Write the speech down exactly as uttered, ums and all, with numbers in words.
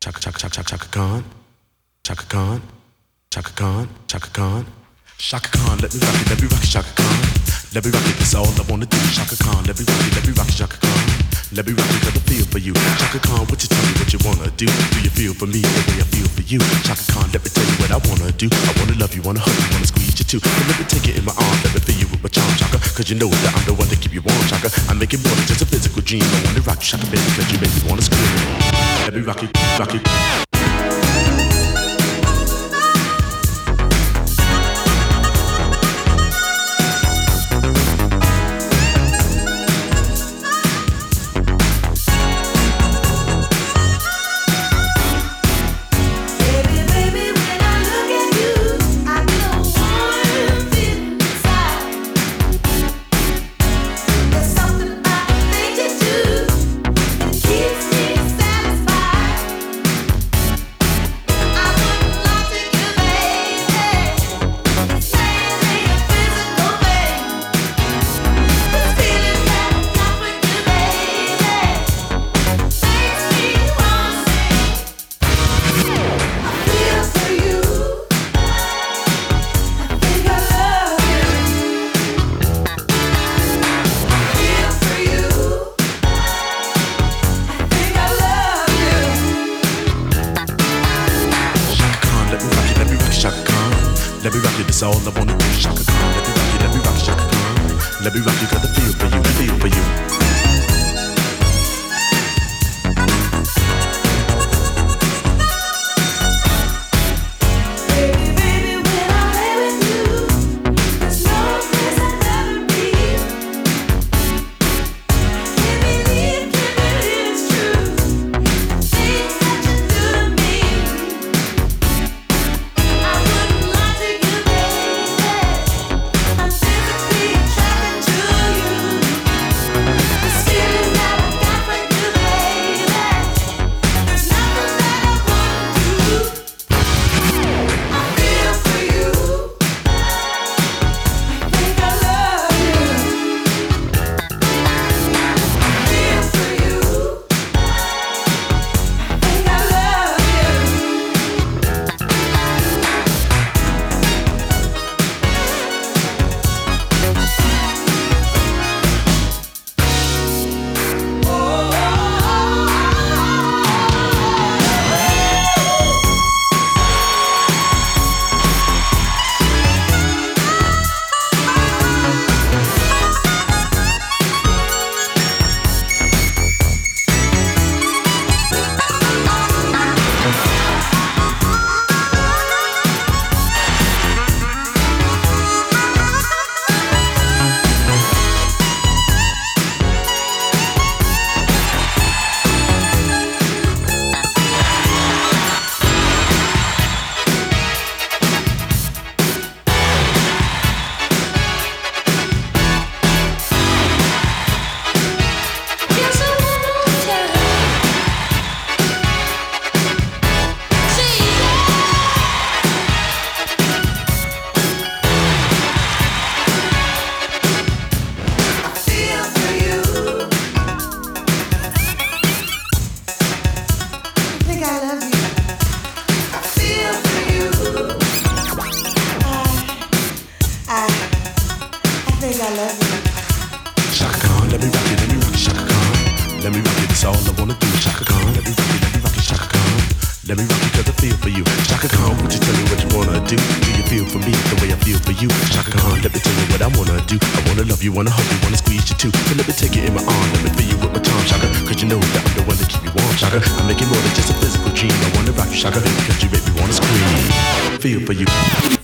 Chaka Chaka Chaka Chaka Chaka Khan, Chaka Khan, Chaka Khan, Chaka Khan, Chaka Khan. Let me rock it, let me rock it, Chaka Khan. Let me rock it, that's all I wanna do. Chaka Khan, let me rock it, let me rock it, Chaka Khan. Let me rock it, got the feel for you. Chaka Khan, what you tell me what you wanna do? Do you feel for me the way I feel for you? Chaka Khan, let me tell you what I wanna do. I wanna love you, wanna hug you, wanna squeeze you too. And let me take it in my arms, let me feel you with my charm, Chaka. Cause you know that I'm the one to keep you warm, Chaka. I make it more than just a physical dream. I wanna rock you, Chaka, baby, cause you make me wanna scream. Let me rock it, rock it. Let me rock it, that's all I wanna do. Chaka Khan, let me rock it, let me rock it, Chaka Khan. Let me rock it, got the feel for you, feel for you. Chaka Khan, let me rock it, let me rock it, Chaka Khan. Let me rock it, that's all I wanna do. Chaka Khan, let me rock it, let me rock it, Chaka Khan. Let me rock it, cause I feel for you. Chaka Khan, would you tell me what you wanna do? Do you feel for me the way I feel for you? Chaka Khan, let me tell you what I wanna do. I wanna love you, wanna hug you, wanna squeeze you too. So let me take it in my arm, let me feel you with my charm, Chaka. Cause you know that I'm the one to keep you warm, Chaka. I make it more than just a physical dream. I wanna rock you, Chaka, cause you make me wanna scream. Feel for you.